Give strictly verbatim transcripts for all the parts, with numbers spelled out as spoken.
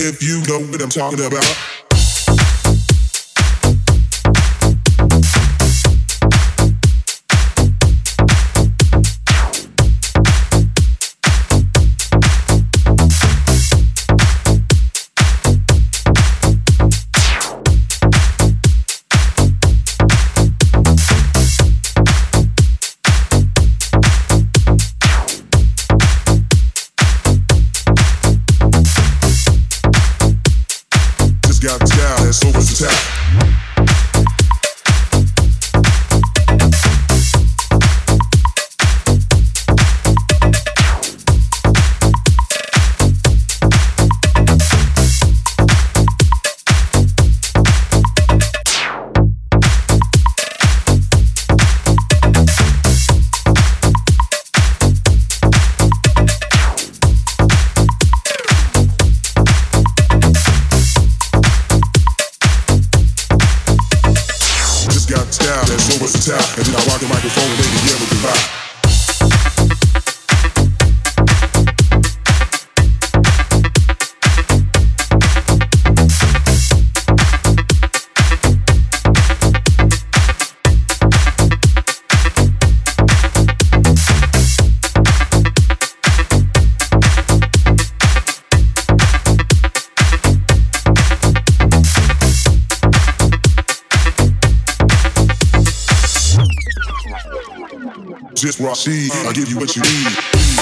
If you know what I'm talking about. Got the style that's so versatile. Got the style that's so versatile. And then I rock the microphone and make it yell with the vibe. Just raw seed, I give you what you need.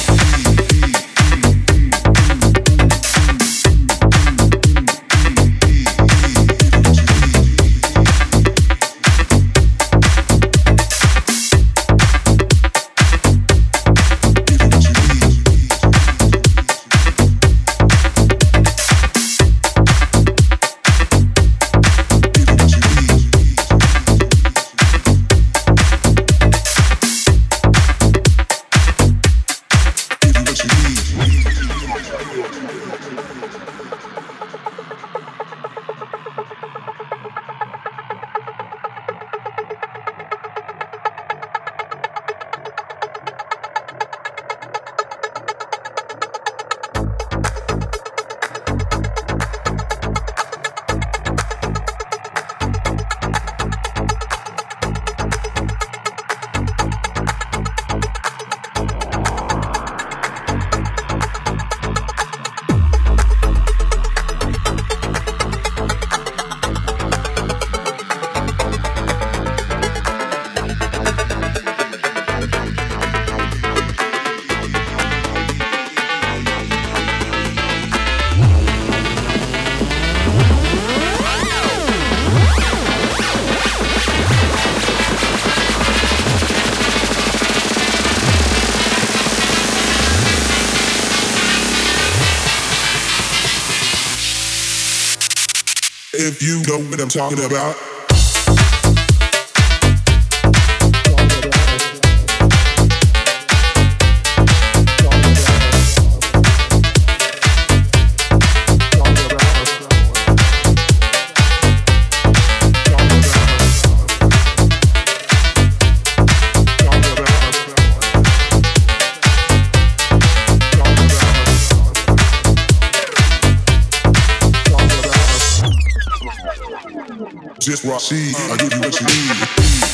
If you know what I'm talking about. Just raw seed, I give you what you need.